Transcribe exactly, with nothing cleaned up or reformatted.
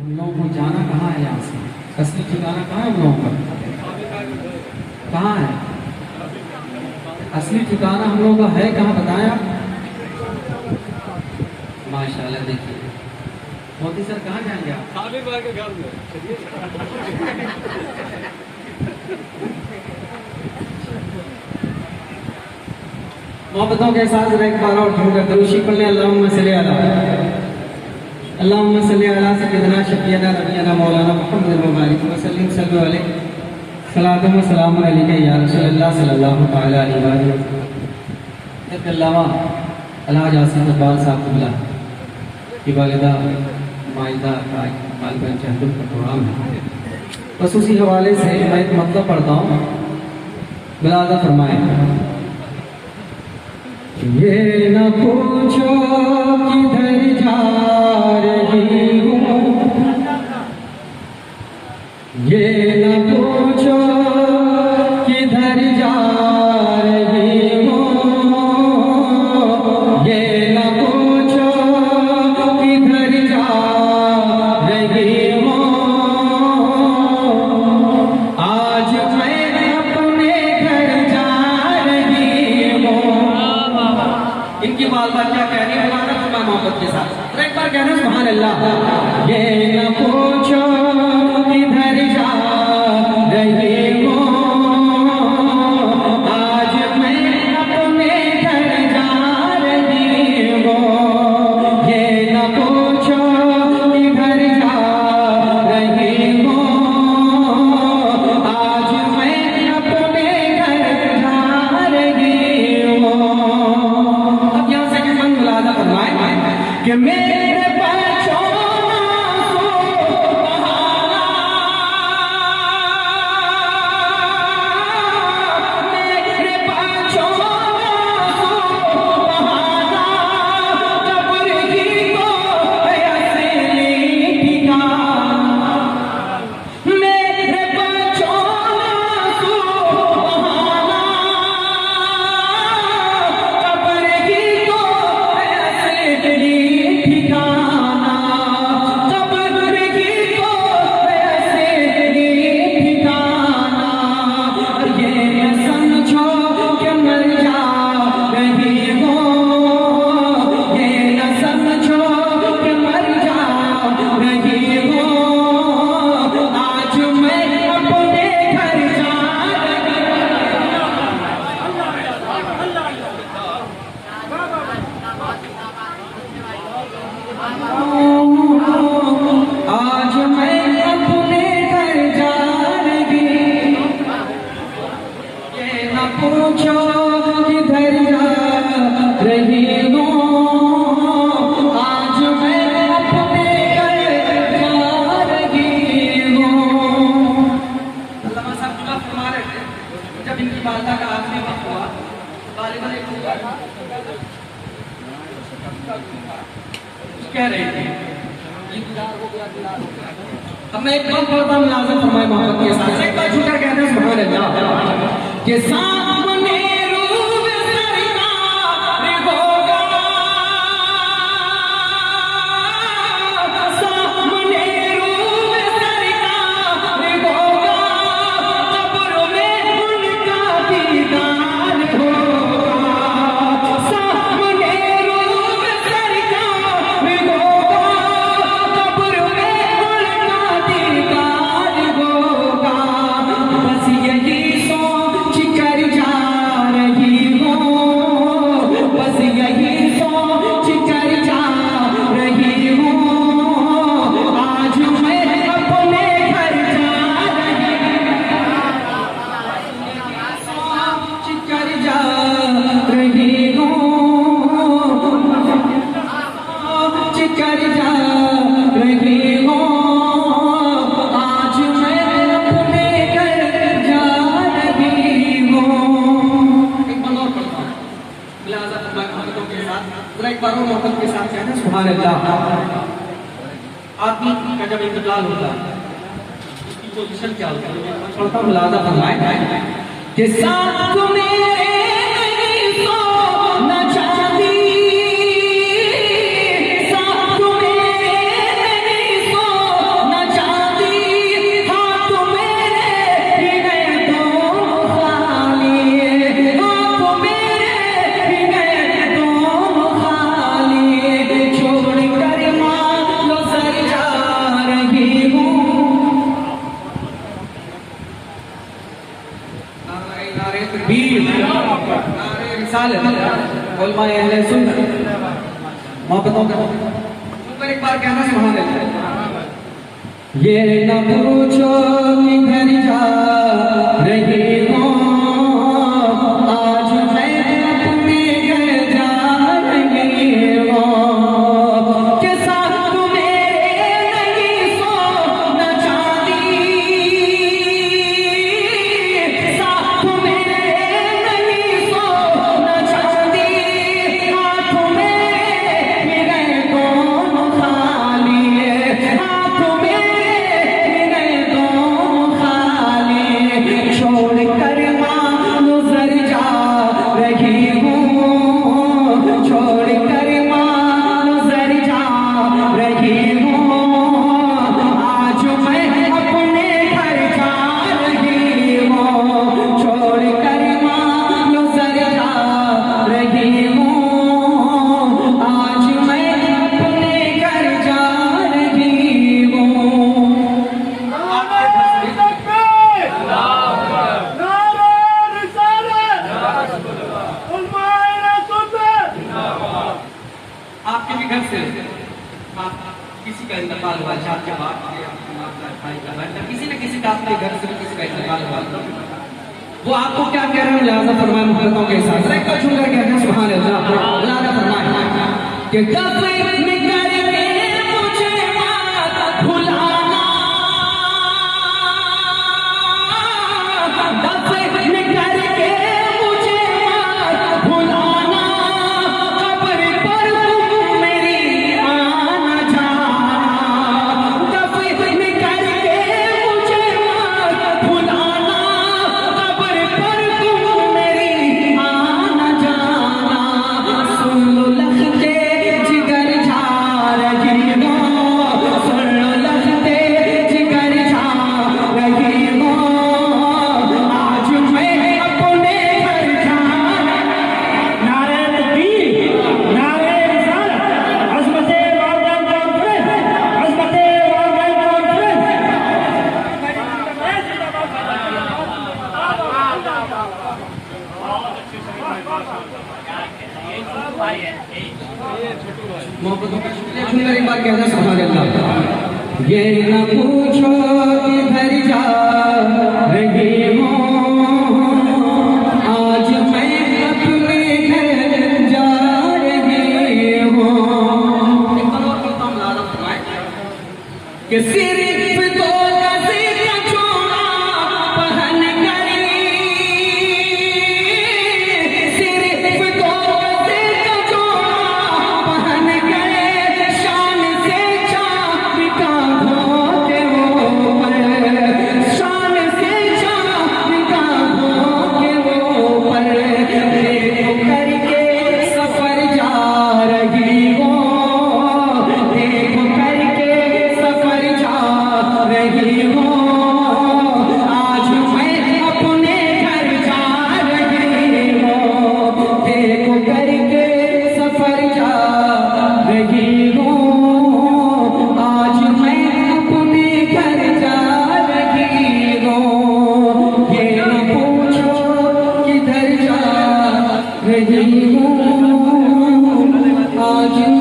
हम लोगों को जाना कहाँ है यहाँ से? असली ठिकाना कहाँ है हम लोगों का? कहाँ है असली ठिकाना हम लोगों का? है कहाँ बताएं आप? माशाल्लाह। देखिए मोदी सर कहाँ जाएंगे आप? मोहब्बतों के साथ एक बार और ढूंढकर दरूशी पढ़ लें। अल्लाहुम्मा सल्ली अला अल्लाहुम्मा सल्ली अला सय्यिदना शफीअना नबियना मौलाना मुहम्मद व बारिक व सल्लिम सल्लु अलैहि सलातु व सलामु अलैका या रसूलल्लाह सल्लल्लाहु तआला अलैहि व सल्लम। इसके अलावा अलहाज आसिफ इकबाल साहब कुबला की वालिदा माइदा का मालबन चहदुल का प्रोग्राम है। बस उसी हवाले से मैं एक मतलब पढ़ता हूँ, मुलाज़ा फरमाएं। ये न पूछो किधर जा रही हूँ, ये न पूछो किधर जा रही हूँ, ये न पूछो किधर जा रही हूँ। आज मैं अपने घर जा रही हूँ। इनकी वालदा क्या कह रही है? तो मैं मोहब्बत के साथ तो एक बार कहना सुभान अल्लाह। ये न पूछो किधर जा रही हो, आज मैं अपने घर जा रही हूँ। ये न पूछो किधर जा रही हो, आज मैं अपने घर जा रही हूँ। अब यहाँ से मन मुलाज़ा फरमाए कि मेरे बच्चों कह रहे थे अब मैं एक बात पढ़ता हूँ मुलाज़ा फरमाए मोहब्बत के साथ। एक बार झूठा कहते हैं सुभान अल्लाह के सामने रूब सरकार होगा, सामने रूब सरकार होगा, कब्र में उनका दीदार होगा। सामने रूब सरकार होगा, कब्र में उनका दीदार होगा। बस यही सोच कर जा रही हो, बस यही सोच कर जा रही हो। आज मैं अपने घर जा रही सोच कर जा रही हो, सोच कर जा रही हो। आज मैं अपने घर जा रही हूँ। एक बार और पढ़ता हूँ मुलाज़ा फरमाए मोहब्बतों के साथ। जरा एक बार और मोहब्बत के साथ कहना सुभान अल्लाह। आदमी का जब इंतकाल होता है उसकी पोजीशन क्या होती है? पढ़ता हूँ मुलाज़ा फरमाए कि साथ मेरे नहीं सो न चाहती, साथ मेरे नहीं सो तालिब उलमा अहले सुन्नत मोहब्बतों का ऊपर एक बार कहना सुभान अल्लाह। ये न पूछो किधर जा रही हो, आज मैं अपने घर जा रही हूँ, के साथ मेरे नहीं सोना चाहती, साथ मेरे नहीं सोना चाहती, हाथ में मेरे दोनों खाली है, हाथ में मेरे दोनों खाली, छोड़ कर माँ गुजर जा रही हूँ, छोड़ कर माँ गुजर जा रही हूँ, आज मैं अपने घर जा रही हूँ, छोड़ कर माँ गुजर जा रही हूँ, आज मैं अपने घर जा रही हूँ। आपके भी घर से आप किसी का इंतकाल हुआ, आपके बाप के भाई का बेटा, किसी न किसी का आपके घर से भी किसी का इंतकाल हुआ, वो आपको क्या कह रहे हैं लिहाजा फरमाए मुहब्बतों के साथ एक बार झूम कर कहना सुभान अल्लाह। लिहाजा फरमाए कि दफन करके मुझे मत भुलाना, दफन करके मुझे मत भुलाना, कब्र पर तुम मेरी आना जाना, दफन करके मुझे मत भुलाना, कब्र पर तुम मेरी आना जाना, सुन लो लखते जिगर जा रही हो, सुन लो लखते जिगर जा रही हो, आज मैं अपने घर जा नारे तकबीर, नारे रिसालत, अज़मते वालिदैन कॉन्फ्रेंस, अज़मते वालिदैन मोहब्बतों का शुक्रिया सुनकर एक बार कहना सुभान अल्लाह। ये न पूछो किधर जा रही हो, आज मैं अपने घर जा रही हूँ। एक बार और कहता हूँ लाला फरमाए कि सिर्फ दो गज़ का चोला पहन कर, सिर्फ दो गज़ का चोला पहन कर, शान से चाबिका धोते हो पर, शान से चाबिका धोते हो पर, देखो करके सफर जा रही हो, देखो करके सफर जा रही हो, आज मैं अपने घर जा रही हूँ, देखो करके सफर जा रही हूँ, आज मैं अपने घर जा रही हूँ। ये न पूछो किधर जा रही हूँ, आज